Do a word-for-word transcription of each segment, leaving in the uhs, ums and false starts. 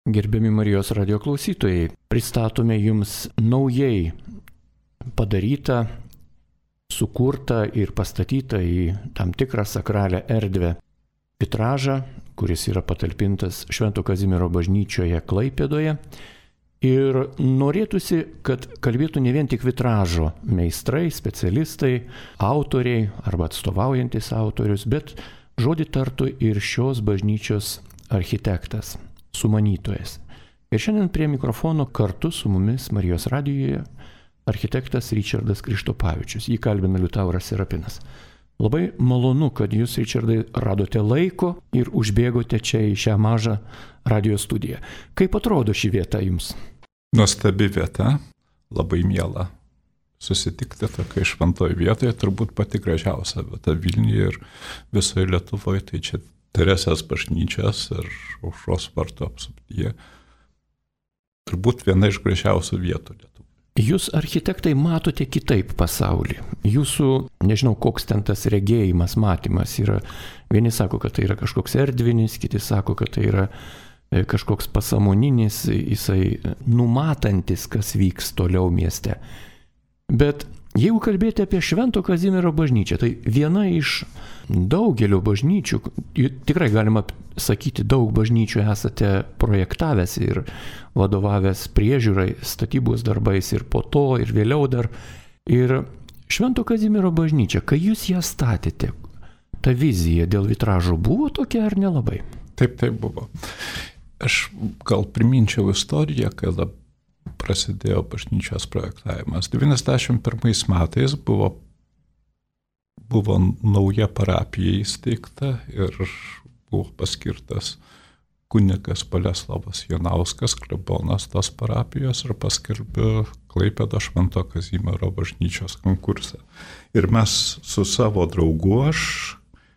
Gerbiami Marijos radio klausytojai, pristatome jums naujai padarytą, sukurtą ir pastatytą į tam tikrą sakralią erdvę vitražą, kuris yra patalpintas Švento Kazimiero bažnyčioje Klaipėdoje. Ir norėtųsi, kad kalbėtų ne vien tik vitražo meistrai, specialistai, autoriai arba atstovaujantis autorius, bet žodį tartų ir šios bažnyčios architektas, sumanytojas. Ir šiandien prie mikrofono kartu su mumis Marijos radijoje architektas Ričardas Krištopavičius. Jį kalbina Liutauras Serapinas. Labai malonu, kad jūs, Ričardai, radote laiko ir užbėgote čia į šią mažą radio studiją. Kaip atrodo ši vieta jums? Nuostabi vieta, labai miela susitikti tokia šventoje vietoje, turbūt pati gražiausia vieta Vilniuje ir visoje Lietuvoje, tai čia Teresės bažnyčios ir Aušros vartų apsuptyje. Turbūt viena iš gražiausių vietų Lietuvoje. Jūs, architektai, matote kitaip pasaulį. Jūsų, nežinau, koks ten tas regėjimas, matymas yra. Vieni sako, kad tai yra kažkoks erdvinis, kiti sako, kad tai yra kažkoks pasąmoninis, jisai numatantis, kas vyks toliau mieste. Bet jeigu kalbėti apie Švento Kazimiero bažnyčią, tai viena iš daugelio bažnyčių, tikrai galima sakyti, daug bažnyčių esate projektavęs ir vadovavęs priežiūrai, statybos darbais ir po to, ir vėliau dar. Ir Švento Kazimiero bažnyčia, kai jūs ją statėte, ta vizija dėl vitražo buvo tokia ar nelabai? Taip, taip buvo. Aš gal priminčiau istoriją, kada prasidėjo bažnyčios projektavimas. devyniasdešimt pirmais metais buvo, buvo nauja parapija įsteigta ir buvo paskirtas kunigas Boleslavas Jonauskas, klebonas tos parapijos, ir paskelbė Klaipėdos Švento Kazimiero bažnyčios konkursą. Ir mes su savo draugu, aš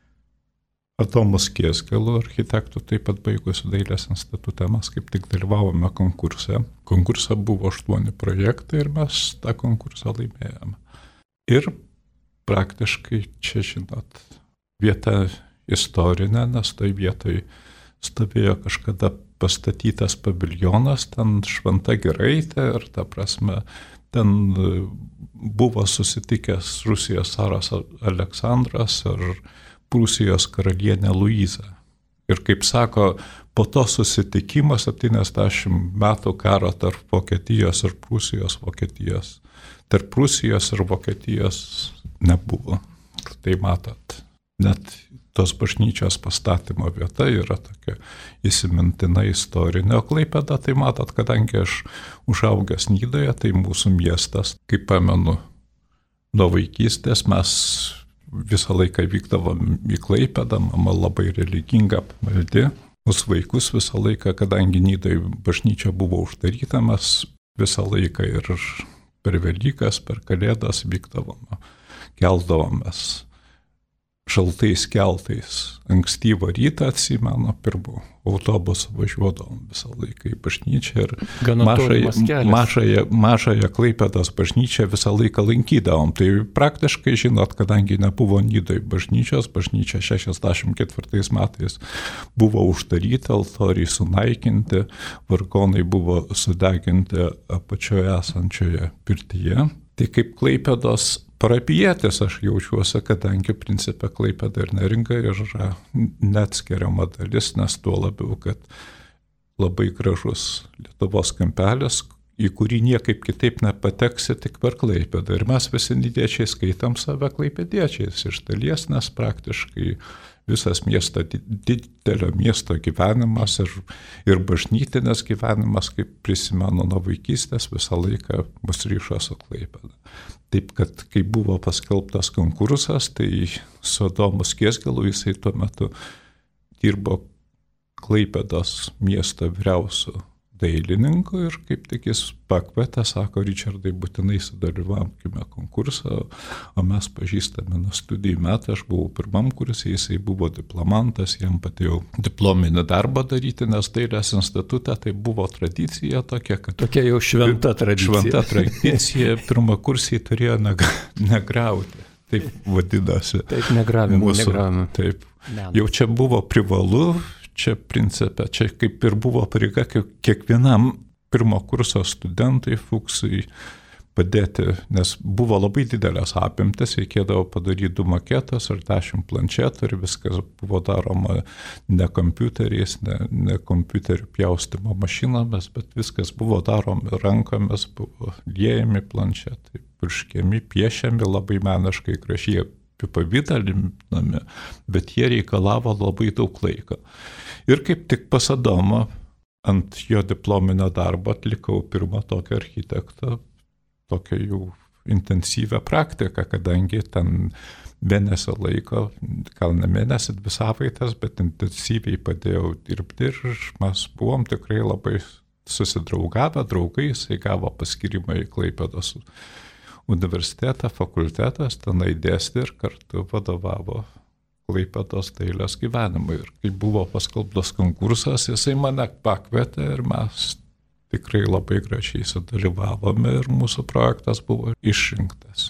Adomas Kiesgelu, architektų, taip pat baigusiu Dailės institutą, mes kaip tik dalyvavome konkurse. Konkurse buvo aštuoni projektai ir mes tą konkursą laimėjome. Ir praktiškai čia, žinot, vieta istorinė, nes tai vietoj stovėjo kažkada pastatytas paviljonas, ten Šventa Giraitė ir ta prasme, ten buvo susitikęs Rusijos caras Aleksandras ir Prūsijos karalienė Luiza. Ir kaip sako, po to susitikimo septyniasdešimt metų karo tarp Vokietijos ir Prūsijos Vokietijos. Tarp Prūsijos ir Vokietijos nebuvo. Tai matot, net tos bažnyčios pastatymo vieta yra tokia įsimintina istorinė. O Klaipėda, tai matot, kadangi aš užaugęs Nidoje, tai mūsų miestas, kaip pamenu, nuo vaikystės mes visą laiką vykdavom į Klaipėdą, mama labai religinga, pamaldi. Mūsų vaikus visą laiką, kadangi Nidoje bažnyčia buvo uždaryta, mes visą laiką ir per Velykas, per Kalėdas vykdavom, keldavomės šaltais keltais. Ankstyvą rytą, atsimenu, pirmu autobusu važiuodavom visą laiką į bažnyčią ir mažąją, mažąją, mažąją Klaipėdos bažnyčią visą laiką lankydavom. Tai praktiškai, žinot, kadangi nebuvo Nidoje bažnyčios, bažnyčia šešiasdešimt ketvirtais metais buvo uždaryta, altoriai sunaikinti, vargonai buvo sudeginti apačioje esančioje pirtyje. Tai kaip Klaipėdos parapijietis aš jaučiuosi, kadangi principe Klaipėda ir Neringa yra neatskiriama dalis, nes tuo labiau, kad labai gražus Lietuvos kampelis, į kurį niekaip kitaip nepateksi tik per Klaipėdą. Ir mes visi nidiečiai skaitam save klaipėdiečiais iš dalies, nes praktiškai visas miesto, didelio miesto gyvenimas ir, ir bažnytinės gyvenimas, kaip prisimenu nuo vaikystės, visą laiką mus ryšo su Klaipėda. Taip, kad kai buvo paskelbtas konkursas, tai su Adomu Kiesgelu jisai tuo metu dirbo Klaipėdos miesto vyriausiu dailininku ir kaip tik jis pakvietė, sako, Ričardai, būtinai sudalyvaukime konkursą, o mes pažįstame nuo studijų metų, aš buvau pirmam kursui, jisai buvo diplomantas, jam patėjo diplominį darbą daryti, nes Dailės institute tai buvo tradicija tokia, kad... Tokia jau šventa tradicija. Šventa tradicija, pirmą kursį turėjo negriauti, taip vadinasi. Taip, negravimų, mūsų, negravimų. Taip, jau čia buvo privalu, čia principė, čia kaip ir buvo pareiga kiekvienam pirmo kurso studentui Fuksui padėti, nes buvo labai didelės apimtis, reikėdavo padaryti du maketus ar dešimt planšetų ir viskas buvo daroma ne kompiuteriais, ne, ne kompiuterių pjaustimo mašinomis, bet viskas buvo daroma rankomis, buvo liejami planšetai, purškiami, piešiami labai meniškai gražiai apipavydalinami, bet jie reikalavo labai daug laiko. Ir kaip tik pas Adomą ant jo diplominio darbo atlikau pirmą tokią architektą, tokią jau intensyvę praktiką, kadangi ten mėnesio laiko, gal ne mėnesį, dvi savaitės, bet intensyviai padėjau dirbti ir mes buvom tikrai labai susidraugavę, draugai, jisai gavo paskyrimą į Klaipėdos universitetą, fakultetas, tenai dėstė ir kartu vadovavo Klaipėdos dailės gyvenimui. Ir kai buvo paskelbtas konkursas, jisai mane pakvietė ir mes tikrai labai gražiai sudalyvavome ir mūsų projektas buvo išrinktas.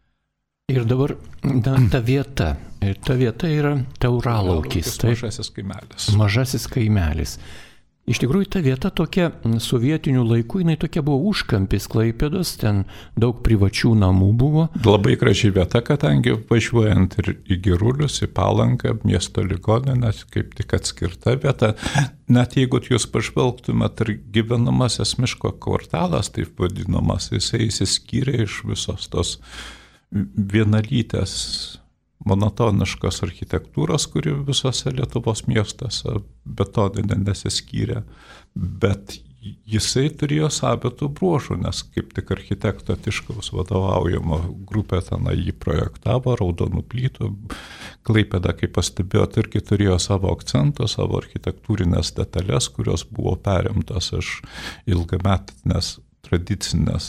Ir dabar ta, ta vieta, ir ta vieta yra Tauralaukis. Tai mažasis kaimelis. Mažasis kaimelis. Iš tikrųjų, ta vieta tokia sovietinių laikų, jinai tokia buvo užkampis Klaipėdos, ten daug privačių namų buvo. Labai graži vieta, kadangi važiuojant ir į Girulius, į Palangą, miesto ligoninę, kaip tik atskirta vieta, net jeigu jūs pažvelgtumėt ir gyvenamasis miško kvartalas, taip vadinamas, jisai įsiskyrė iš visos tos vienalytės monotoniškos architektūros, kuri visose Lietuvos miestuose betoninė nesiskyrė, bet jisai turėjo savitų bruožų, nes kaip tik architekto Tiškaus vadovaujama grupė tenai jį projektavo, raudonų plytų. Klaipėda, kaip pastebėjot, irgi turėjo savo akcentų, savo architektūrinės detalės, kurios buvo perimtos iš ilgametinės tradicinės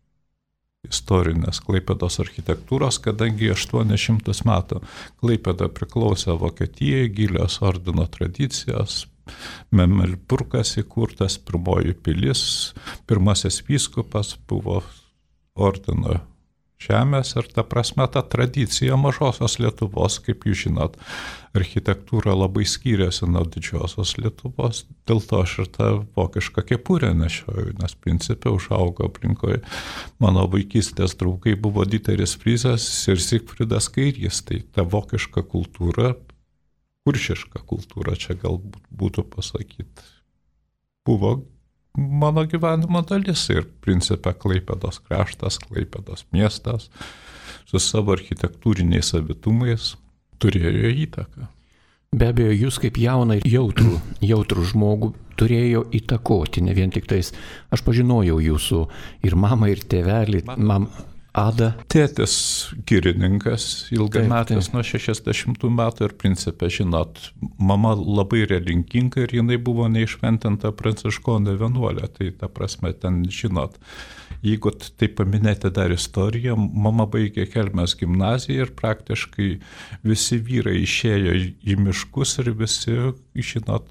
istorinės Klaipėdos architektūros, kadangi aštuonis šimtus metų Klaipėda priklausė Vokietijai, gilios ordino tradicijos, Memelburgas įkurtas, pirmoji pilis, pirmasis vyskupas buvo ordino žemės ir ta prasme ta tradicija mažosios Lietuvos, kaip jūs žinot, architektūra labai skyrėsi nuo didžiosios Lietuvos, dėl to aš ir tą vokišką kepurę nešioju, nes principė užaugo aplinkoje. Mano vaikystės draugai buvo Dieteris Frizas ir Sigfridas Kairys, tai ta vokiška kultūra, kuršiška kultūra, čia galbūt būtų pasakyti, buvo mano gyvenimo dalis ir principė Klaipėdos kraštas, Klaipėdos miestas su savo architektūriniais savitumais turėjo įtaką. Be abejo, jūs kaip jauną ir jautrų, jautrų žmogų turėjo įtakoti, ne vien tik tais. Aš pažinojau jūsų ir mamą, ir tėvelį, mam, Ada. Tėtis girininkas, ilgametis nuo šešiasdešimtų metų ir principė, žinot, mama labai religinga ir jinai buvo neišventinta pranciškonė vienuolė, tai ta prasme ten, žinot, jeigu tai paminėti dar istoriją, mama baigė Kelmės gimnaziją ir praktiškai visi vyrai išėjo į miškus ir visi, žinot,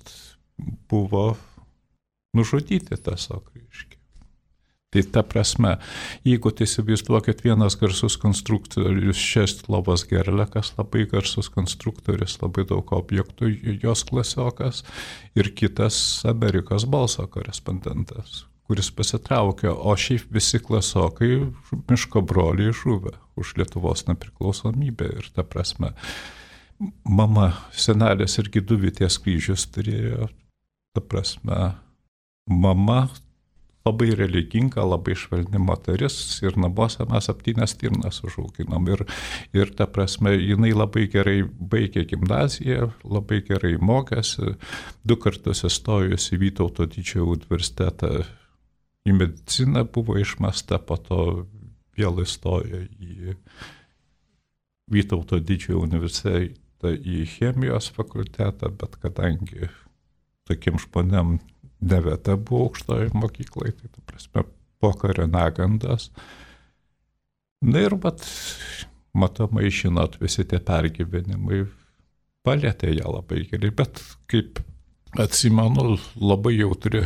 buvo nužudyti tiesiog, reiškia. Tai ta prasme, jeigu tai įsivaizduokit vienas garsus konstruktorius Česlovas Gerlekas, labai garsus konstruktorius, labai daug objektų, jos klasiokas, ir kitas Amerikos balso korespondentas, kuris pasitraukė, o šiaip visi klasiokai miško broliai žuvę už Lietuvos nepriklausomybę. Ir ta prasme, mama, senelės irgi du Vyties kryžius turėjo, ta prasme, mama labai religinga, labai švelni moteris ir namuose mes septynias stirnas užauginom. Ir, ir ta prasme, jinai labai gerai baigė gimnaziją, labai gerai mokėsi, du kartus įstojus į Vytauto didžiojo universitetą į mediciną buvo išmesta, po to vėl įstojo į Vytauto didžiojo universitetą į chemijos fakultetą, bet kadangi tokiem žmonėm ne vieta buvo aukštoje mokyklai, tai ta prasme pokario negandas. Na ir vat, matomai, žinot, visi tie pergyvenimai palėtė ją labai gerai, bet kaip atsimenu, labai jautri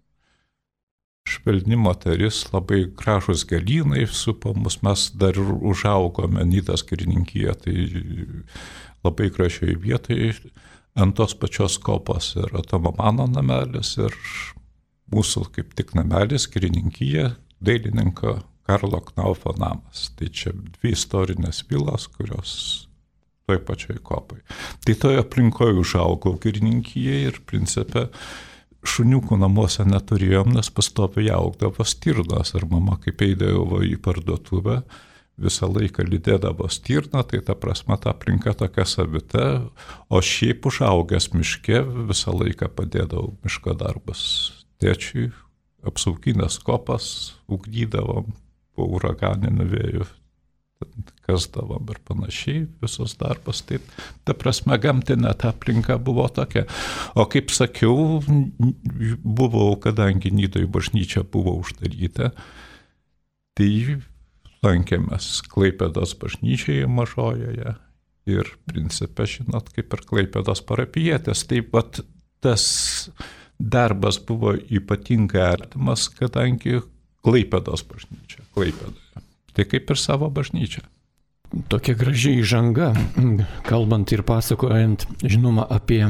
švelni moteris, labai gražus gėlynai supo mus, mes dar užaugome Nidos girininkija, tai labai gražioje vietoje ant tos pačios kopos yra Tomo Mano namelis ir mūsų kaip tik namelis, Girininkija, dailininko Karlo Knaufo namas. Tai čia dvi istorinės vilos, kurios toj pačioj kopai. Tai toje aplinkoje užaugau Girininkijai ir principe šuniukų namuose neturėjom, nes pastoviai augdavo stirnos ir mama kaip eidavo į parduotuvę, visą laiką lydėdavo stirną, tai ta prasme ta aplinka tokia savita, o šiaip užaugęs miške visą laiką padėdavau miško darbas. Tėčiui apsauginės kopas, ugdydavom, po uraganinių vėjų kasdavom ir panašiai, visos darbas. Tai ta prasme gamtinė ta aplinka buvo tokia. O kaip sakiau, buvau, kadangi Nidoj bažnyčia buvo uždaryta, tai lankėmės Klaipėdos bažnyčioje mažojoje ir principe, žinot, kaip ir Klaipėdos parapijietės. Taip pat tas darbas buvo ypatingai artimas, kadangi Klaipėdos bažnyčia, Klaipėdoje. Tai kaip ir savo bažnyčia. Tokia graži įžanga, kalbant ir pasakojant, žinoma, apie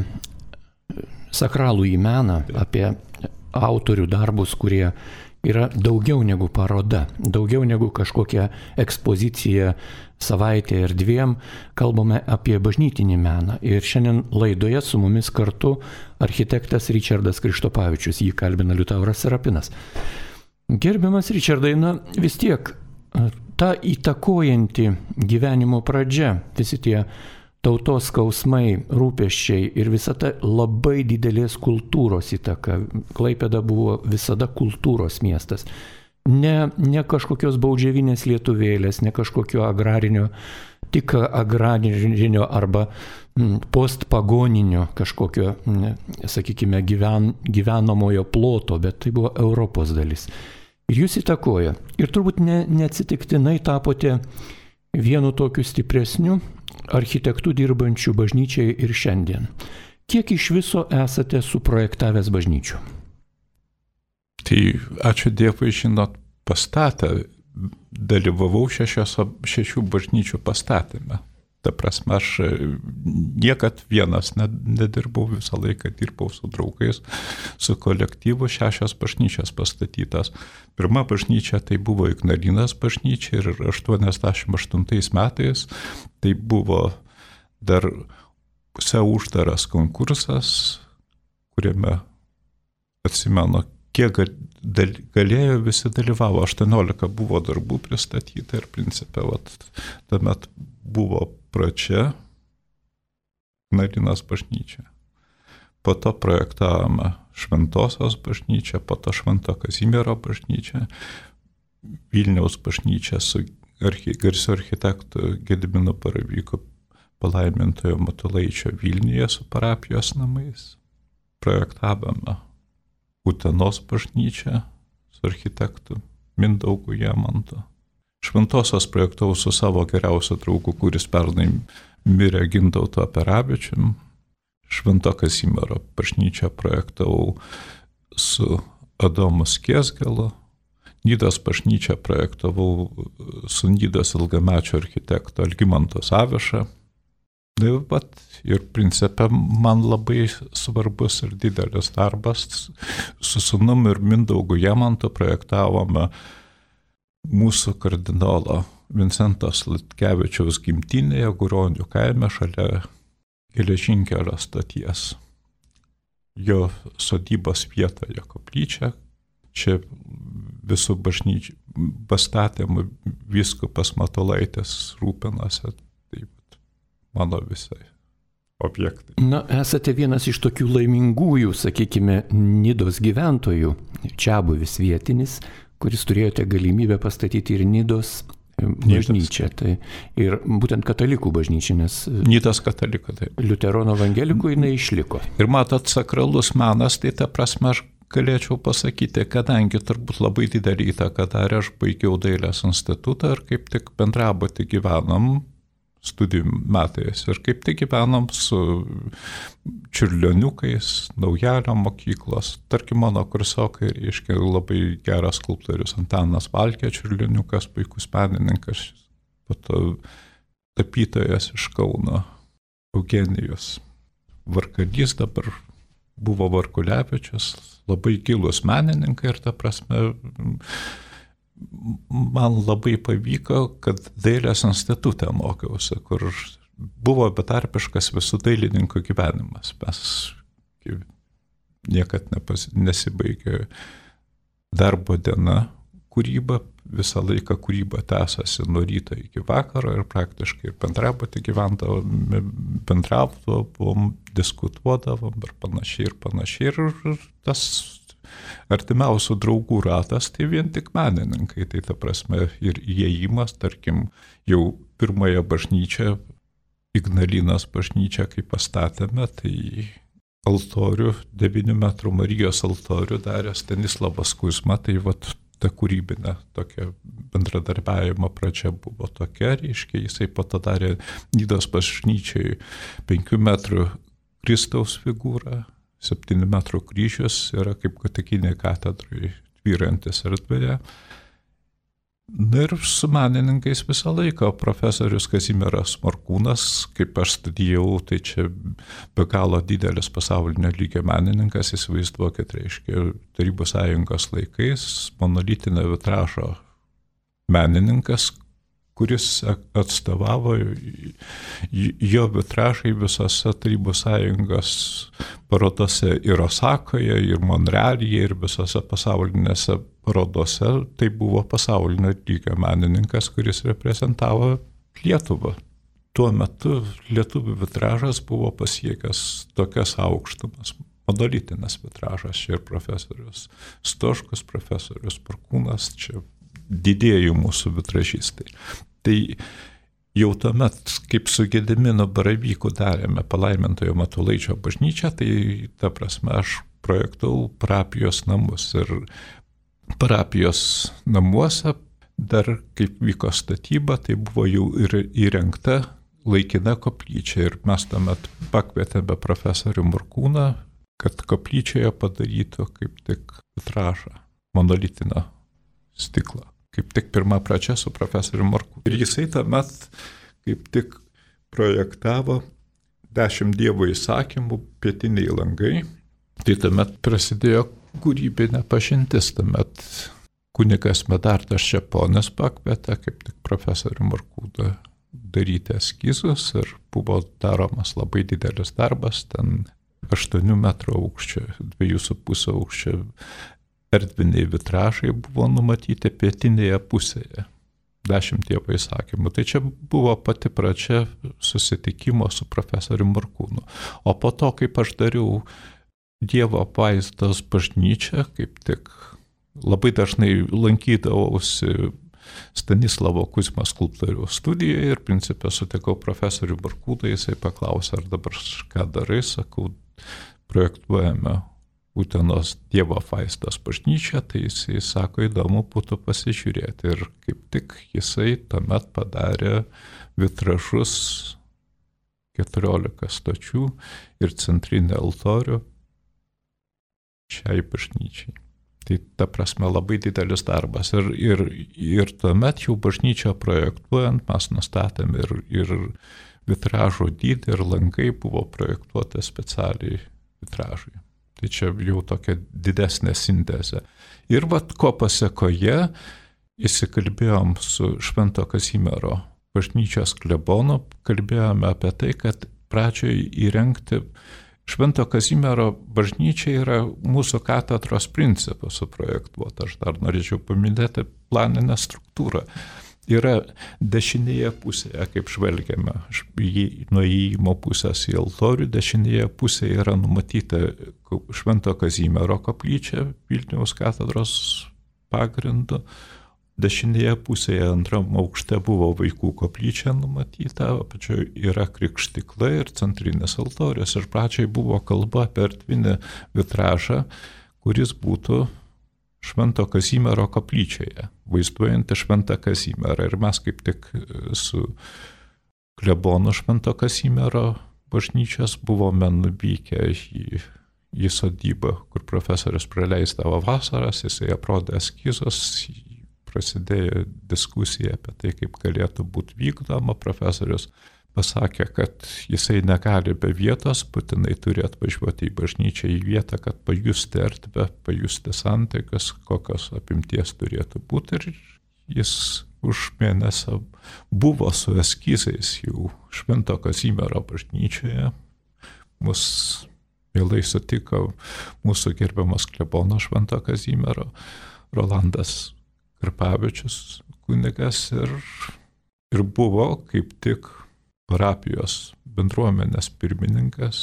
sakralų į meną, apie autorių darbus, kurie yra daugiau negu paroda, daugiau negu kažkokia ekspozicija savaitė ir dviem, kalbame apie bažnytinį meną. Ir šiandien laidoje su mumis kartu architektas Ričardas Krištopavičius, jį kalbina Liutauras Serapinas. Gerbiamas Ričardai, na vis tiek ta įtakojanti gyvenimo pradžia, visi tie tautos skausmai, rūpesčiai ir visa ta labai didelės kultūros įtaka. Klaipėda buvo visada kultūros miestas. Ne, ne kažkokios baudžiavinės lietuvėlės, ne kažkokio agrarinio, tik agrarinio arba postpagoninio kažkokio, sakykime, gyven, gyvenamojo ploto, bet tai buvo Europos dalis. Ir jūs įtakoja. Ir turbūt ne, neatsitiktinai tapote vienu tokiu stipresniu architektų dirbančių bažnyčiai ir šiandien. Kiek iš viso esate suprojektavęs bažnyčių? Tai ačiū Dievui, žinot, pastatę, dalyvavau šešios, šešių bažnyčių pastatyme. Ta prasme, aš niekad vienas nedirbau, visą laiką dirbau su draugais, su kolektyvu, šešios bažnyčios pastatytos. Pirma bažnyčia tai buvo Ignalinos bažnyčia ir aštuoniasdešimt aštuntais metais tai buvo dar pusiau uždaras konkursas, kuriame atsimenu, kiek galėjo visi dalyvavo, aštuoniolika buvo darbų pristatyta ir principe, vat, tuomet buvo pradžia Ignalinos bažnyčia. Po to projektavome Šventosios bažnyčią, po to Švento Kazimiero bažnyčią, Vilniaus bažnyčią su archi, garsiu architektu Gediminu Baravyku, palaimintojo Matulaičio Vilniuje su parapijos namais. Projektavome Utenos bažnyčią su architektu Mindaugu Jamantu. Šventosios projektavau su savo geriausiu draugu, kuris pernai mirė, Gintautu Aperavičium. Švento Kazimiero bažnyčią projektavau su Adomu Skiesgalu. Nidos bažnyčią projektavau su Nidos ilgamečio architekto Algimanto Zaviša. Ir, ir principe man labai svarbus ir didelis darbas. Su sūnum ir Mindaugu Jamantu projektavome mūsų kardinolo Vincento Sladkevičiaus gimtinėje, Guronių kaime šalia geležinkelio stoties. Jo sodybos vietoje koplyčia. Čia visų bažnyčių pastatymų vyskupas Matulaitis rūpinosi. Taip, mano visai objektai. Na, esate vienas iš tokių laimingųjų, sakykime, Nidos gyventojų, čiabuvis vietinis, kuris turėjote galimybę pastatyti ir Nidos bažnyčia, tai ir būtent katalikų bažnyčia, nes Nidos katalikų, tai liuteronų evangelikų jinai išliko. Ir matot, sakralus menas, tai ta prasme aš galėčiau pasakyti, kadangi turbūt labai didelį įtaką darė, aš baigiau dailės institutą ir kaip tik bendrabutį gyvenom studijų metais ir kaip tik gyvenom su čiurlioniukais, Naujalio mokyklos. Tarkim, mano kursiokai, reiškia, labai geras skulptorius Antanas Valkė, čiurlioniukas, puikus menininkas, po to tapytojas iš Kauno, Eugenijus. Varkalys, dabar buvo Varkulevičius, labai gilus menininkai ir ta prasme man labai pavyko, kad dailės institute mokiausi, kur buvo betarpiškas visų dailininkų gyvenimas. Mes niekad nepas, nesibaigė darbo diena, kūryba, visą laiką kūryba tęsiasi nuo ryto iki vakaro ir praktiškai bendrabuty gyvendavom, bendravom, diskutuodavom ir panašiai ir panašiai. Ir tas artimiausių draugų ratas tai vien tik menininkai, tai ta prasme ir įėjimas, tarkim, jau pirmąją bažnyčią, Ignalinos bažnyčią, kai pastatėme, tai altorių, devynių metrų Marijos altorių darė Stanislavas Kuzma, tai vat ta kūrybinė tokia bendradarbiavimo pradžia buvo tokia, reiškia, jisai po to darė Nidos bažnyčiai penkių metrų Kristaus figūrą, septynių metrų kryžius yra kaip gotikinė katedrai tvyrantis erdvėje. Na ir su menininkais visą laiką profesorius Kazimieras Morkūnas, kaip aš studijavau, tai čia be galo didelis pasaulinio lygio menininkas, įsivaizduokit, reiškia, Tarybų sąjungos laikais monolitinio vitražo menininkas, kuris atstovavo, jo vitražai visose Tarybų sąjungos parodose ir Osakoje, ir Monrealyje, ir visose pasaulinėse parodose, tai buvo pasaulinio lygio menininkas, kuris reprezentavo Lietuvą. Tuo metu lietuvių vitražas buvo pasiekęs tokias aukštumas. Monolitinis vitražas, čia ir profesorius Stoškus, profesorius Morkūnas, čia didieji mūsų vitražistai. Tai jau tuomet, kaip su Gediminu Baravyku darėme Palaimintojo Matulaičio bažnyčią, tai ta prasme aš projektavau parapijos namus ir parapijos namuose dar kaip vyko statyba, tai buvo jau ir įrengta laikina koplyčia ir mes tuomet pakvietėme profesorių Morkūną, kad koplyčioje padarytų kaip tik vitražą, monolitinio stiklą. Kaip tik pirma pradžia su profesoriu Morkūnu. Ir jisai tuomet kaip tik projektavo dešimt Dievo įsakymų pietiniai langai. Tai tuomet prasidėjo kūrybinė pažintis, tuomet kunigas Medardas Čeponis pakvietė kaip tik profesorių Morkūną daryti eskizus ir buvo daromas labai didelis darbas, ten aštuonių metrų aukščio, dviejų su pusė aukščio erdviniai vitražai buvo numatyti pietinėje pusėje, dešimt Dievo įsakymų. Tai čia buvo pati pradžia susitikimo su profesoriu Morkūnu. O po to, kaip aš dariau Dievo apvaizdos bažnyčią, kaip tik labai dažnai lankydavausi Stanislavo Kuzmos skulptoriaus studijoje ir principė sutikau profesorių Morkūną, jisai paklausė, ar dabar ką darai, sakau, projektuojame Utenos Dievo apvaizdos bažnyčią, tai jisai sako, įdomu būtų pasižiūrėti. Ir kaip tik jisai tuomet padarė vitražus keturiolika stočių ir centrinį altorių šiai bažnyčiai. Tai ta prasme labai didelis darbas. Ir, ir, ir tuomet jau bažnyčią projektuojant mes nustatėm ir, ir vitražo dydį ir langai buvo projektuota specialiai vitražai. Tai čia jau tokia didesnė sintezė. Ir vat ko pasekoje įsikalbėjom su Švento Kazimiero bažnyčios klebonu, kalbėjome apie tai, kad pradžioje įrengti Švento Kazimiero bažnyčia yra mūsų katedros principų suprojektuota. Aš dar norėčiau paminėti planinę struktūrą. Yra dešinėje pusėje, kaip žvelgiame, nuo įėjimo pusės į altorių, dešinėje pusėje yra numatyta Švento Kazimiero koplyčia Vilniaus katedros pagrindu. Dešinėje pusėje antram aukšte buvo vaikų koplyčia numatyta, apačioje yra krikštykla ir centrinis altorius. Ir pradžiai buvo kalba apie erdvinį vitražą, kuris būtų Švento Kazimiero koplyčioje, vaizduojantį Šventą Kazimierą. Ir mes kaip tik su klebonu Švento Kazimiero bažnyčios buvome nuvykę į, į sodybą, kur profesorius praleisdavo vasaras, jisai aprodė eskizus, prasidėjo diskusija apie tai, kaip galėtų būti vykdoma. Profesorius pasakė, kad jisai negali be vietos, būtinai turi atvažiuoti į bažnyčią į vietą, kad pajusti erdvę, pajusti santaikas, kokios apimties turėtų būti. Ir jis už mėnesio buvo su eskizais jau Švento Kazimiero bažnyčioje. Mus mielai sutiko mūsų gerbiamas klebonas Švento Kazimiero, Rolandas Karpavičius kunigas, ir, ir buvo kaip tik parapijos bendruomenės pirmininkas,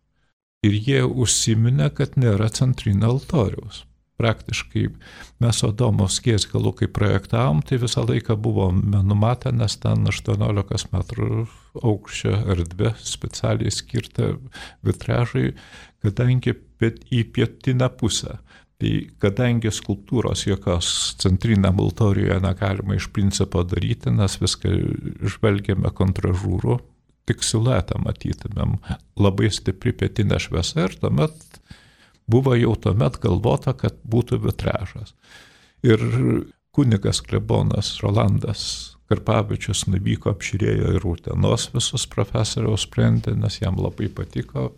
ir jie užsiminė, kad nėra centrinio altoriaus. Praktiškai mes Adomo Skiesgalų, kai projektavom, tai visą laiką buvome numatę, nes ten aštuoniolikos metrų aukščio erdvė specialiai skirta vitražai, kadangi į pietinę pusę. Tai kadangi skulptūros jokios centriniam altorijoje negalima iš principo daryti, nes viską žvelgiame kontražūrų, tik siluetą matytumėm, labai stipri pietinė šviesa, ir tuomet buvo jau tuomet galvota, kad būtų vitražas. Ir kunigas klebonas Rolandas Karpavičius nuvyko, apžiūrėjo ir Utenos visus profesoriaus sprendė, nes jam labai patiko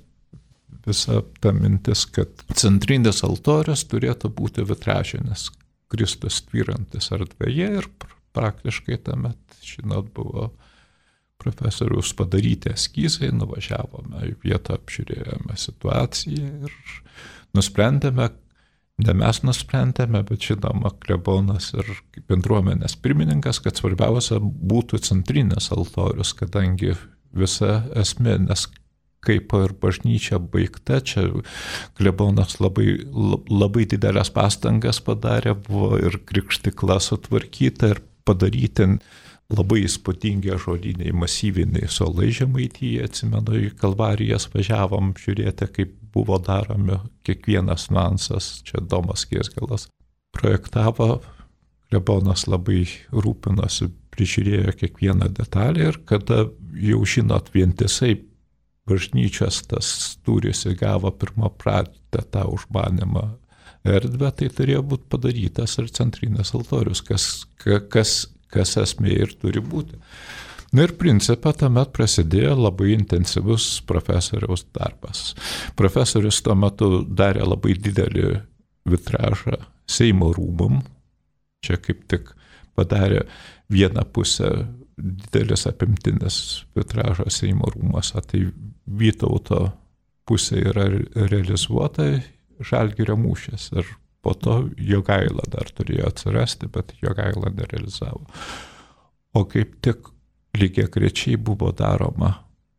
visa ta mintis, kad centrinis altorius turėtų būti vitražinis, Kristus tvyrantis erdvėje, ir praktiškai tuomet, žinot, buvo profesoriaus padaryti eskizai, nuvažiavome į vietą, apžiūrėjome situaciją ir nusprendėme, ne mes nusprendėme, bet žinoma, klebonas ir bendruomenės pirmininkas, kad svarbiausia būtų centrinis altorius, kadangi visa esmė, nes kaip ir bažnyčia baigta, čia klebonas labai, labai didelės pastangas padarė, buvo ir krikštikla sutvarkyta, ir padaryti labai įspūdingi ąžuoliniai masyviniai suolai Žemaitijoje. Atsimenu, į Kalvarijas važiavom žiūrėti, kaip buvo daromi kiekvienas niuansas. Čia Domas Skiesgalas projektavo, klebonas labai rūpinosi, prižiūrėjo kiekvieną detalę, ir kada jau žinot vientisai bažnyčios tas tūris įgavo pirmą pradėtą tą užmanymą erdvę, tai turėjo būti padarytas ir centrinis altorius, kas, kas, kas esmė ir turi būti. Na ir principą tuomet prasidėjo labai intensyvus profesoriaus darbas. Profesorius tuo metu darė labai didelį vitražą Seimo rūmum. Čia kaip tik padarė vieną pusę didelis apimtinis vitražas Seimo rūmuose. Tai Vytauto pusė yra realizuota Žalgirio mūšis, ir po to Jogaila dar turėjo atsirasti, bet Jogaila nerealizavo. O kaip tik lygiagrečiai buvo daroma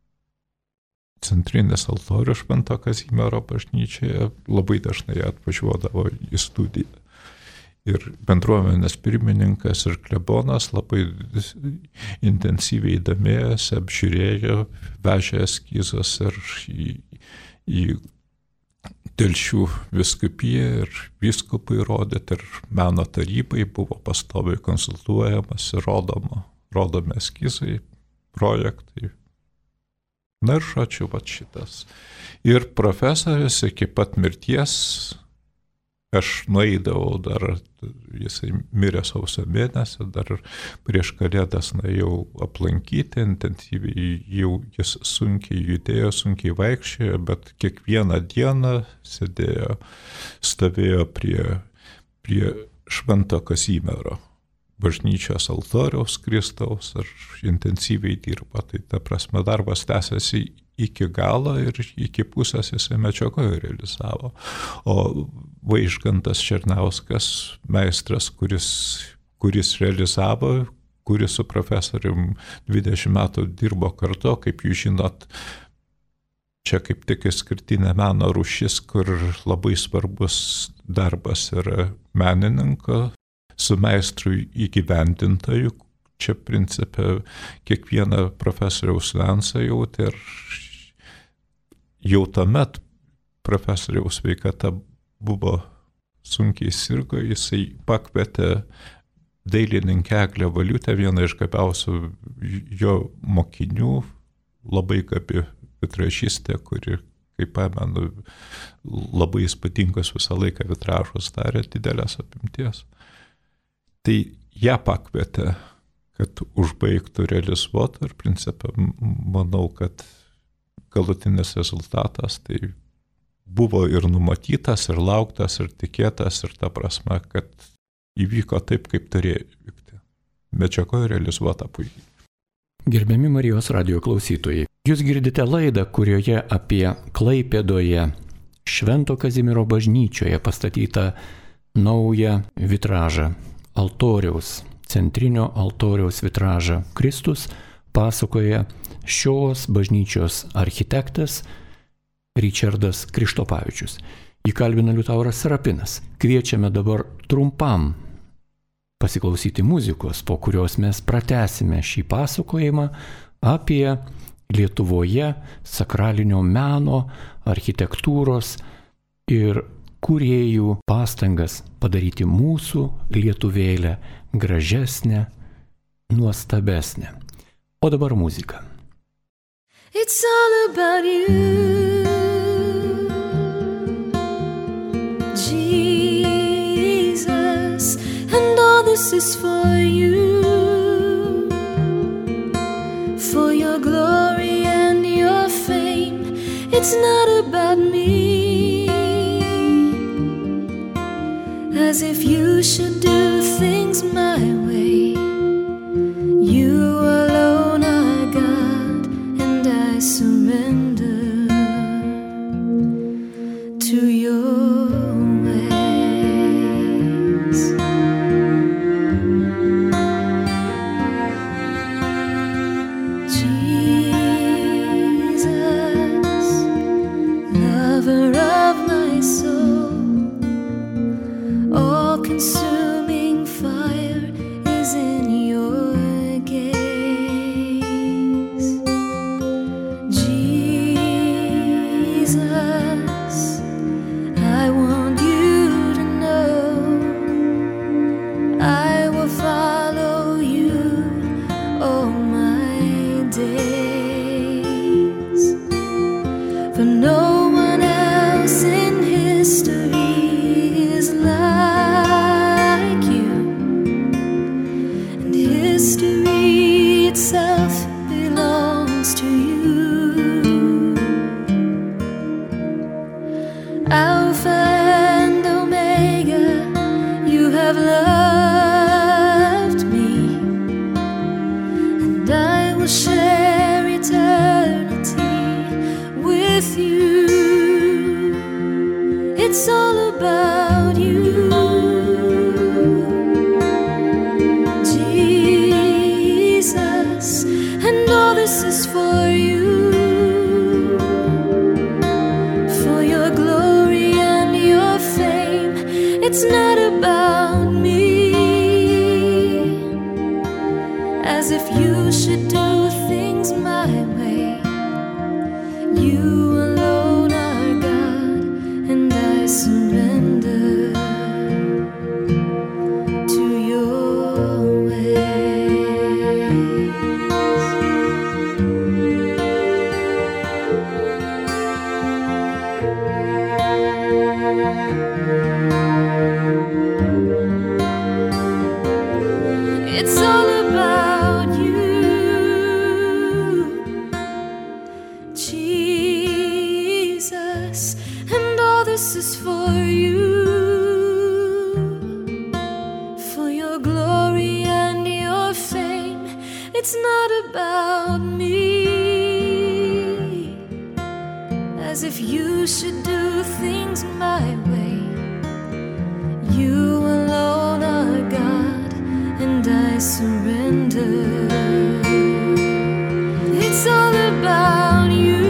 centrinis altorius Švento Kazimiero bažnyčioje, labai dažnai atvažiuodavo į studiją. Ir bendruomenės pirmininkas ir klebonas labai intensyviai domėjosi, apžiūrėjo, vežė eskizus ir į, į Telšių vyskupiją, ir vyskupui rodyti, ir meno tarybai buvo pastoviai konsultuojamas, rodoma, rodomi eskizai, projektai. Na ir šačiu, va šitas. Ir profesorius iki pat mirties, aš nueidavau dar, jisai mirė sausio mėnesį, dar prieš kalėdas nuėjau aplankyti, intensyviai jau jis sunkiai judėjo, sunkiai vaikščiojo, bet kiekvieną dieną sėdėjo, stovėjo prie, prie Švento Kazimiero bažnyčios altoriaus Kristaus ir intensyviai dirba. Tai ta prasme darbas tęsiasi iki galo ir iki pusės jisai medžiagoje realizavo. O Vaižgantas Černauskas, meistras, kuris, kuris realizavo, kuris su profesorium dvidešimt metų dirbo kartu, kaip jūs žinot, čia kaip tik išskirtinė meno rūšis, kur labai svarbus darbas yra menininko su meistru įgyvendintoju. Čia principe kiekvieną profesoriaus lansą jautė ir jau tuomet profesoriaus sveikata buvo sunkiai sirgo, jisai pakvietė dailininkę Eglę Valiutę, vieną iš gabiausių jo mokinių, labai gabi vitražistė, kuri, kaip pamenu, labai įspūdingas visą laiką vitražus darė, didelės apimties. Tai ją pakvietė, kad užbaigtų realizuotų ir principą manau, kad galutinis rezultatas tai buvo ir numatytas, ir lauktas, ir tikėtas, ir ta prasme, kad įvyko taip, kaip turėjo įvykti. Medžiagoje realizuota puikiai. Gerbiami Marijos radijo klausytojai, jūs girdite laidą, kurioje apie Klaipėdoje Švento Kazimiero bažnyčioje pastatytą naują vitražą, altoriaus, centrinio altoriaus vitražą Kristus pasakoja šios bažnyčios architektas Ričardas Krištopavičius. Jį kalbina Liutauras Serapinas. Kviečiame dabar trumpam pasiklausyti muzikos, po kurios mes pratęsime šį pasakojimą apie Lietuvoje sakralinio meno, architektūros ir kūrėjų pastangas padaryti mūsų lietuvėlę gražesnę, nuostabesnę. O dabar muzika. It's all about you, Jesus, and all this is for you, for your glory and your fame. It's not about me, as if you should do things my way. You alone are God, and I surrender to your ways. Jesus, lover of my soul, all-consuming fire is in your gaze. Jesus, I want you to know I will follow you all my days, for no one else in history is like you, and history itself belongs to you. Alpha and Omega, you have loved me, and I will share eternity with you. It's all about you, Jesus, and all this is for you, for your glory and your fame. It's not about me, as if you should do things my way. You alone are God, and I surrender to your ways. It's all about you, Jesus, and all this is for you, for your glory and your fame. It's not about me, as if you should do things my way. You alone are God, and I surrender. It's all about you.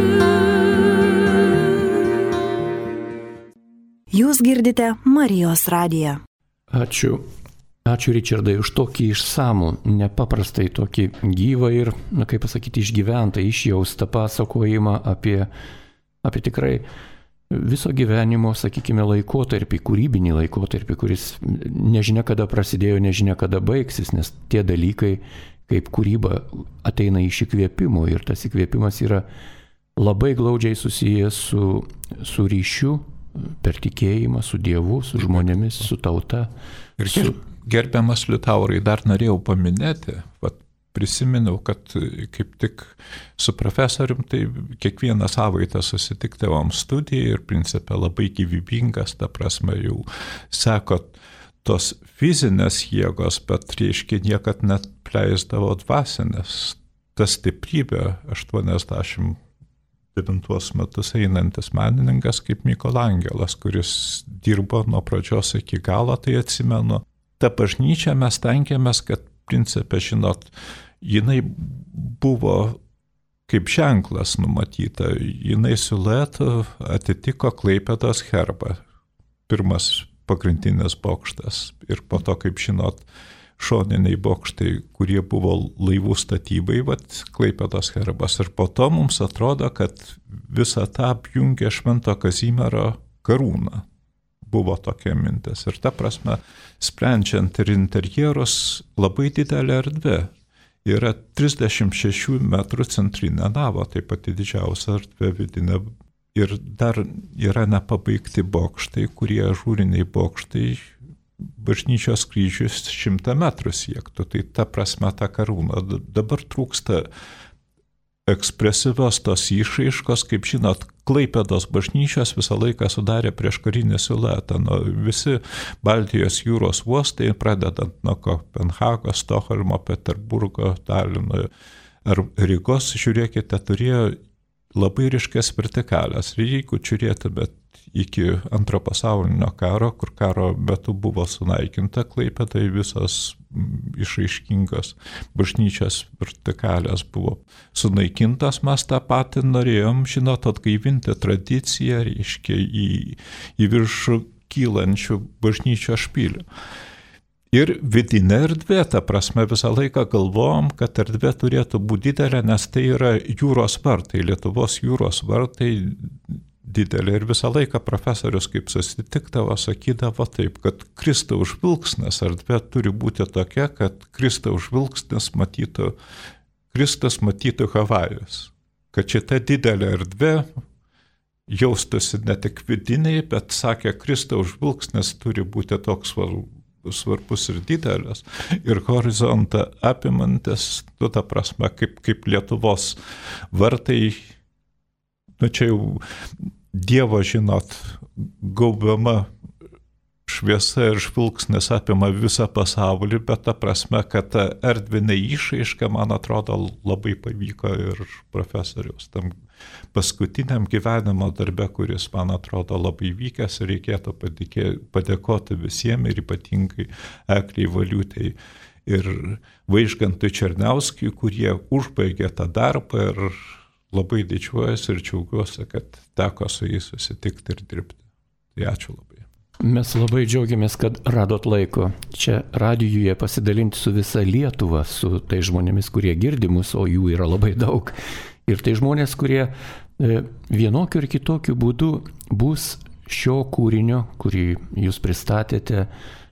Jūs girdite Marijos radiją. Ačiū. Ačiū Ričardai už tokį išsamų, nepaprastai tokį gyvą ir, na kaip pasakyti, išgyventą, išjaustą pasakojimą apie, apie tikrai viso gyvenimo, sakykime, laikotarpį, kūrybinį laikotarpį, kuris nežinia kada prasidėjo, nežinia kada baigsis, nes tie dalykai, kaip kūryba, ateina iš įkvėpimo ir tas įkvėpimas yra labai glaudžiai susijęs su, su ryšiu per tikėjimą, su Dievu, su žmonėmis, su tauta. Ir su... gerbiamas Liutaurai, dar norėjau paminėti, vat, prisiminiau, kad kaip tik su profesorium tai kiekvieną savaitę susitikdavom studijai ir principė labai gyvybingas, ta prasme jau sako tos fizinės jėgos, bet reiškia niekad net pleisdavo dvasinės. Ta stiprybė aštuoniasdešimt devintuos metus einantis menininkas kaip Mikolangelas, kuris dirbo nuo pradžios iki galo, tai atsimenu. Ta bažnyčia mes tenkėmės, kad principė, žinot, jinai buvo kaip ženklas numatyta, jinai siluetu atitiko Klaipėdos herbą, pirmas pagrindinis bokštas ir po to, kaip žinot, šoniniai bokštai, kurie buvo laivų statybai, vat, Klaipėdos herbas. Ir po to mums atrodo, kad visą tą apjungė Švento Kazimiero karūną. Buvo tokia mintis. Ir ta prasme, sprendžiant ir interjerus, labai didelė erdvė. Yra trisdešimt šešių metrų centrinė nava, tai pati didžiausia erdvė vidinė. Ir dar yra nepabaigti bokštai, kurie ažūriniai bokštai, bažnyčios kryžius šimtą metrų siektų. Tai ta prasme ta karūna. Dabar trūksta ekspresyvios tos išraiškos, kaip žinot, Klaipėdos bažnyčios visą laiką sudarė prieškarinį siluetą. Nu, visi Baltijos jūros uostai, pradedant nuo Kopenhagos, Stokholmo, Peterburgo, Talino ar Rygos, žiūrėkite, turėjo labai ryškias vertikalės. Ir jeigu žiūrėtumėt iki antro pasaulinio karo, kur karo metu buvo sunaikinta Klaipėda, visos išraiškingos bažnyčios vertikalės buvo sunaikintos, mes tą patį norėjom, žinot, atgaivinti tradiciją, reiškia, į, į viršų kylančių bažnyčios špilių. Ir vidinė erdvė, ta prasme, visą laiką galvojom, kad erdvė turėtų būti didelė, nes tai yra jūros vartai, Lietuvos jūros vartai didelė. Ir visą laiką profesorius, kaip susitiktavo, sakydavo taip, kad Kristaus žvilgsnis erdvė turi būti tokia, kad Kristaus žvilgsnis matytų, Kristus matytų Havajus. Kad šita didelė erdvė jaustųsi ne tik vidiniai, bet sakė, Kristaus žvilgsnis turi būti toks svarbus ir didelis, ir horizontą apimantis, tu ta prasme, kaip, kaip Lietuvos vartai, nu čia jau Dievo, žinot, gaubiama šviesa ir žvilgsnis apima visą pasaulį, bet ta prasme, kad ta erdvinė išraiška, man atrodo, labai pavyko ir profesoriaus tam paskutiniam gyvenimo darbe, kuris, man atrodo, labai vykęs ir reikėtų padėkė, padėkoti visiems ir ypatingai Eglei Valiutei ir Vaižgantui Černiauskui, kurie užbaigė tą darbą ir labai didžiuojasi ir džiaugiuosi, kad teko su jais susitikti ir dirbti. Tai ačiū labai. Mes labai džiaugiamės, kad radot laiko čia radijuje pasidalinti su visa Lietuva, su tai žmonėmis, kurie girdi mus, o jų yra labai daug. Ir tai žmonės, kurie vienokiu ir kitokiu būdu bus šio kūrinio, kurį jūs pristatėte,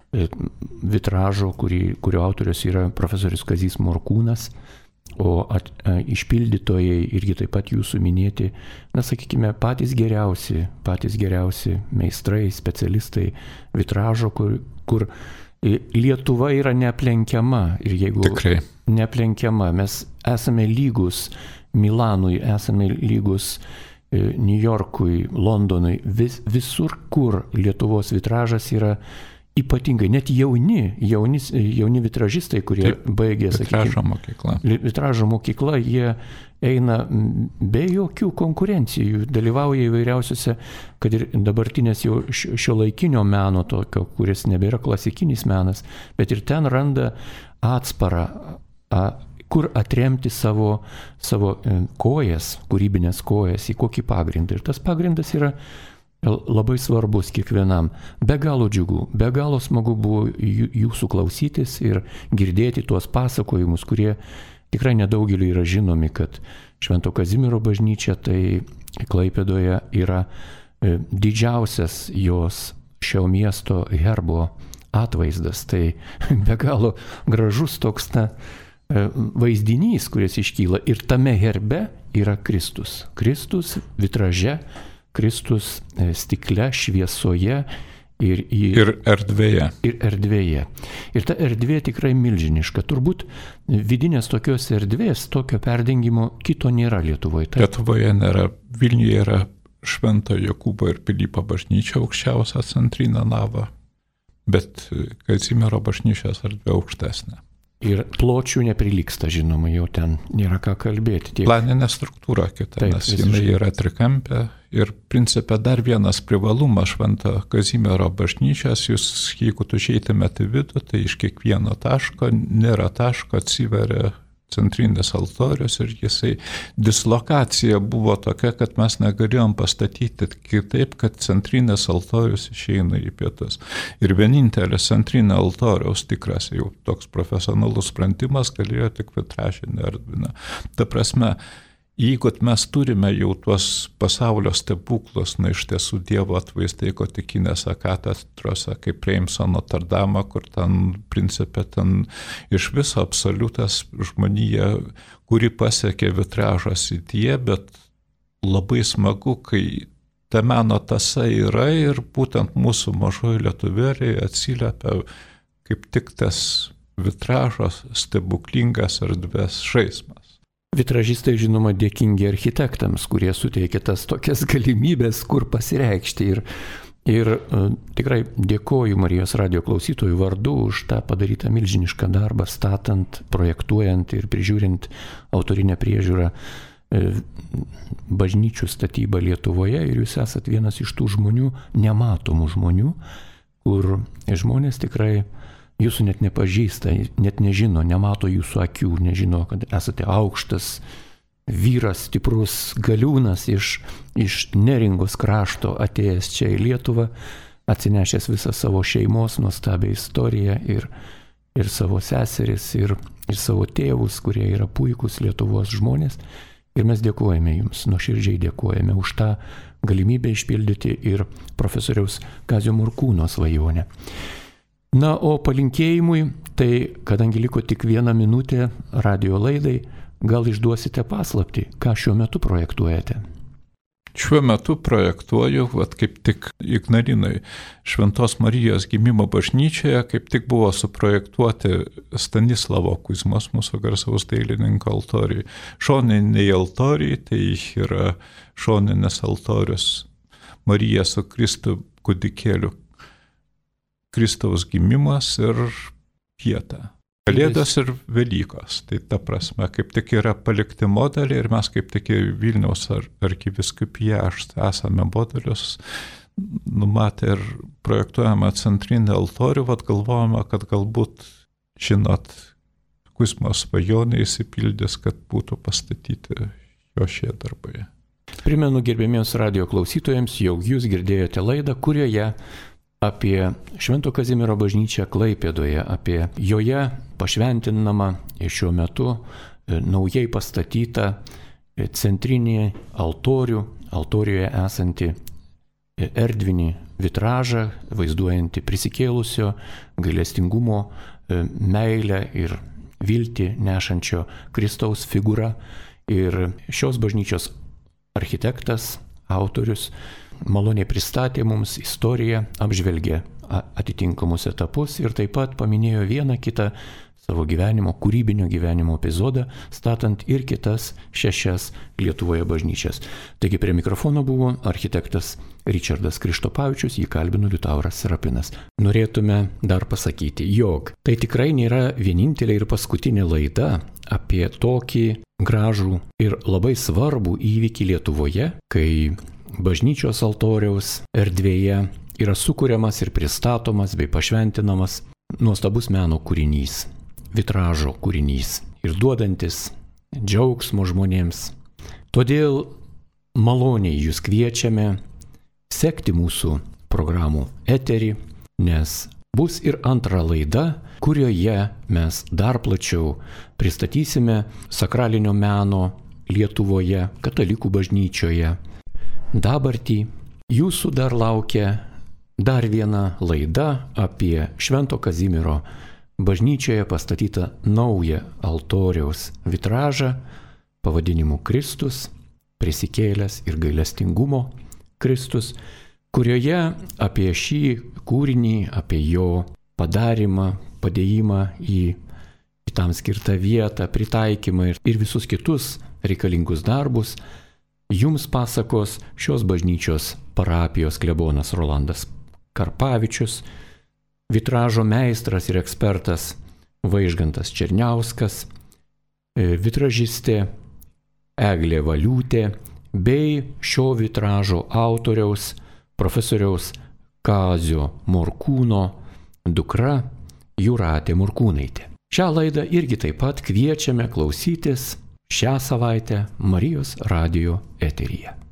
vitražo, kurį, kurio autorius yra profesorius Kazys Morkūnas, o at, a, išpildytojai irgi taip pat jūsų minėti, na, sakykime, patys geriausi, patys geriausi meistrai, specialistai vitražo, kur, kur Lietuva yra neaplenkiama. Ir jeigu Tikrai. neaplenkiama, mes esame lygus Milanui, esame lygus New Yorkui, Londonui, vis, visur, kur Lietuvos vitražas yra ypatingai, net jauni, jauni, jauni vitražistai, kurie Taip, baigė, vitražo sakykime, mokykla. vitražo mokykla, jie eina be jokių konkurencijų, dalyvauja įvairiausiuose, kad ir dabartinės jau šio laikinio meno tokio, kuris nebėra klasikinis menas, bet ir ten randa atsparą, kur atremti savo, savo kojas, kūrybinės kojas, į kokį pagrindą. Ir tas pagrindas yra labai svarbus kiekvienam. Be galo džiugu, be galo smagu buvo jūsų klausytis ir girdėti tuos pasakojimus, kurie tikrai nedaugeliu yra žinomi, kad Švento Kazimiero bažnyčia tai Klaipėdoje yra didžiausias jos šio miesto herbo atvaizdas. Tai be galo gražus toks na, vaizdinys, kuris iškyla. Ir tame herbe yra Kristus. Kristus vitraže, Kristus stikle, šviesoje Ir, į, ir erdvėje. Ir erdvėje. Ir ta erdvė tikrai milžiniška. Turbūt vidinės tokios erdvės, tokio perdengimo kito nėra Lietuvoje. Taip? Lietuvoje nėra. Vilniuje yra Švento Jokūbo ir Pilypo bažnyčia, aukščiausia centrinė nava, bet Kazimiero bažnyčios erdvė aukštesnė. Ir pločių neprilyksta, žinoma, jau ten nėra ką kalbėti. Tiek... Planinė struktūra kita, Taip, nes jinai yra trikampė. Ir principė dar vienas privalumas Švento Kazimiero bažnyčios, jūs, jeigu tu užeitumėte į vidų, tai iš kiekvieno taško, nėra taško, atsiveria centrinis altorius ir jisai dislokacija buvo tokia, kad mes negalėjom pastatyti kitaip, kad centrinis altorius išeina į pietus. Ir vienintelis centrinio altoriaus tikras jau toks profesionalus sprendimas galėjo tik vitražinę erdvinę. Ta prasme, jeigu mes turime jau tuos pasaulio stebuklus, na iš tiesų Dievo atvaizdai gotikinėse katedrase, kaip Reimso Notre Dame, kur ten principė ten iš viso absoliutas žmonija, kuri pasiekė vitražo srityje, bet labai smagu, kai ta meno tąsa yra ir būtent mūsų mažoji lietuvėlė atsiliepia kaip tik tas vitražos stebuklingas erdvės žaismas. Vitražistai, žinoma, dėkingi architektams, kurie suteikia tas tokias galimybės, kur pasireikšti. Ir, ir uh, tikrai dėkoju Marijos radijo klausytojų vardu už tą padarytą milžinišką darbą, statant, projektuojant ir prižiūrint autorinę priežiūrą uh, bažnyčių statybą Lietuvoje. Ir jūs esat vienas iš tų žmonių, nematomų žmonių, kur žmonės tikrai jūsų net nepažįsta, net nežino, nemato jūsų akių, nežino, kad esate aukštas vyras, stiprus galiūnas iš, iš Neringos krašto atėjęs čia į Lietuvą, atsinešęs visą savo šeimos nuostabią istoriją ir, ir savo seseris, ir, ir savo tėvus, kurie yra puikūs Lietuvos žmonės. Ir mes dėkojame jums, nuoširdžiai dėkojame už tą galimybę išpildyti ir profesoriaus Kazio Morkūno svajonę. Na, o palinkėjimui, tai kadangi liko tik viena minutė radio laidai, gal išduosite paslaptį, ką šiuo metu projektuojate? Šiuo metu projektuoju, vat, kaip tik Ignalinai Šventos Marijos gimimo bažnyčioje, kaip tik buvo suprojektuoti Stanislavo Kuzmos, mūsų garsaus dailininko altoriai. Šoniniai altoriai, tai yra šoninis altorius Marija su Kristų kūdikėliu. Kristaus gimimas ir vieta. Kalėdos ir Velykos. Tai ta prasme, kaip tik yra palikti modeliai ir mes kaip tik Vilniaus arkivyskupija esame modelius numatę ir projektuojame centrinį altorių, vad galvojame, kad galbūt, žinot, Kuzmos svajonė įsipildys, kad būtų pastatyti jo šie darbai. Primenu gerbėmiems radio klausytojams, jog jūs girdėjote laidą, kurioje apie Švento Kazimiero bažnyčią Klaipėdoje, apie joje pašventinamą šiuo metu naujai pastatytą centrinį altorių, altorijoje esantį erdvinį vitražą, vaizduojantį prisikėlusio gailestingumo, meilę ir viltį nešančio Kristaus figūrą. Ir šios bažnyčios architektas, autorius, maloniai pristatė mums istoriją, apžvelgė atitinkamus etapus ir taip pat paminėjo vieną kitą savo gyvenimo, kūrybinio gyvenimo epizodą, statant ir kitas šešias Lietuvoje bažnyčias. Taigi prie mikrofono buvo architektas Ričardas Krištopavičius, jį kalbino Liutauras Serapinas. Norėtume dar pasakyti, jog tai tikrai nėra vienintelė ir paskutinė laida apie tokį gražų ir labai svarbų įvykį Lietuvoje, kai bažnyčios altoriaus erdvėje yra sukuriamas ir pristatomas bei pašventinamas nuostabus meno kūrinys, vitražo kūrinys ir duodantis džiaugsmo žmonėms. Todėl maloniai jūs kviečiame sekti mūsų programų eterį, nes bus ir antra laida, kurioje mes dar plačiau pristatysime sakralinio meno Lietuvoje, katalikų bažnyčioje dabartį. Jūsų dar laukia dar viena laida apie Švento Kazimiero bažnyčioje pastatytą naują altoriaus vitražą pavadinimu Kristus, prisikėlęs ir gailestingumo Kristus, kurioje apie šį kūrinį, apie jo padarimą, padėjimą į, į tam skirtą vietą, pritaikymą ir, ir visus kitus reikalingus darbus, jums pasakos šios bažnyčios parapijos klebonas Rolandas Karpavičius, vitražo meistras ir ekspertas Vaižgantas Černiauskas, vitražistė Eglė Valiūtė bei šio vitražo autoriaus profesoriaus Kazio Morkūno dukra Jūratė Morkūnaitė. Šią laidą irgi taip pat kviečiame klausytis šią savaitę Marijos radijo eteryje.